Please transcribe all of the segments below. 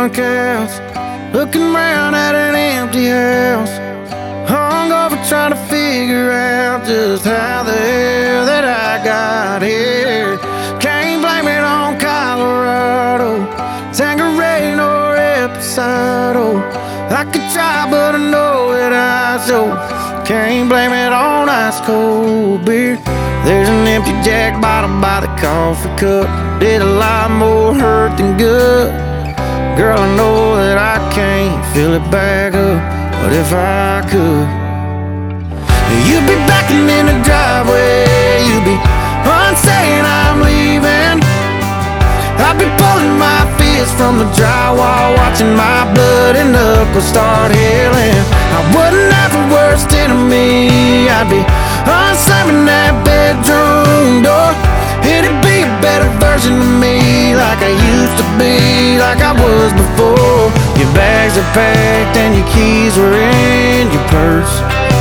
drunk house, looking around at an empty house, hungover trying to figure out just how the hell that I got here. Can't blame it on Colorado, Tanqueray nor Reposado. I could try but I know that I so can't blame it on ice cold beer. There's an empty Jack bottle by the coffee cup, did a lot more hurt than good. Girl, I know that I can't fill it back up, but if I could, you'd be backing in the driveway, you'd be saying I'm leaving. I'd be pulling my fist from the drywall, watching my bloody knuckles start healing. I wouldn't have a worst enemy, I'd be unslamming that bedroom door. It'd be a better version of me, like I used to be, like I was before. Your bags are packed and your keys were in your purse.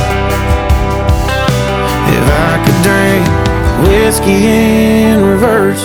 If I could drink whiskey in reverse,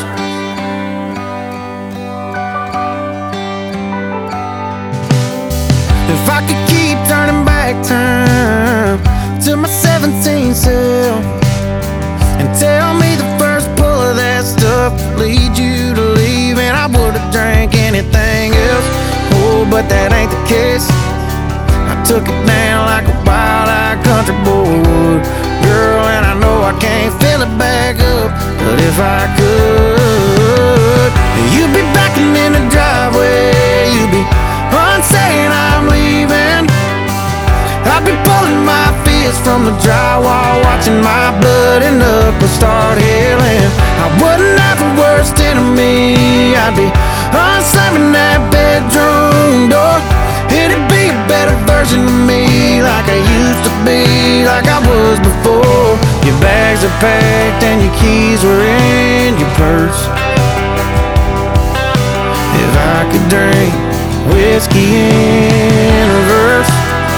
if I could keep turning back time to my 17th self and tell me the first pull of that stuff lead you to leave, and I would've drank anything else. Oh, but that ain't the case. I took it down like a wild-eyed country boy would, girl, and I know I can't fill it back up, but if I could, you'd be backing in the driveway, you'd be saying I'm leaving. I'd be pulling my fist from the drywall, watching my bloody knuckles start healing. I wouldn't have a worst enemy, I'd be unslamming that bedroom door. It'd be a better version of me, like I used to be, like I was before. Your bags are packed and your keys were in your purse. If I could drink whiskey in reverse,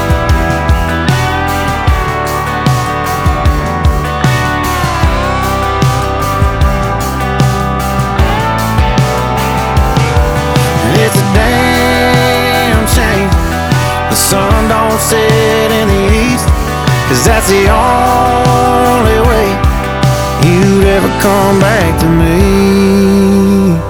it's a damn shame the sun don't set in the east, 'cause that's the only way you'd ever come back to me.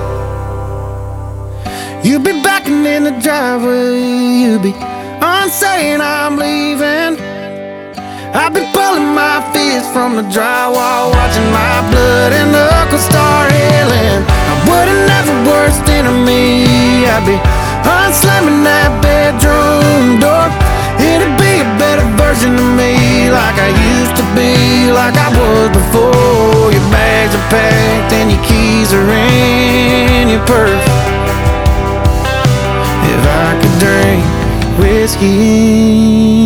You'd be backing in the driveway, you'd be saying I'm leaving. I'd be pulling my fist from the drywall, watching my bloody knuckles start healing. I wouldn't have a worst enemy, I'd be unslamming that bedroom door. It'd be a better version of me, like I used to be, like I was before. Your bags are packed and your keys are in your purse. If I could drink whiskey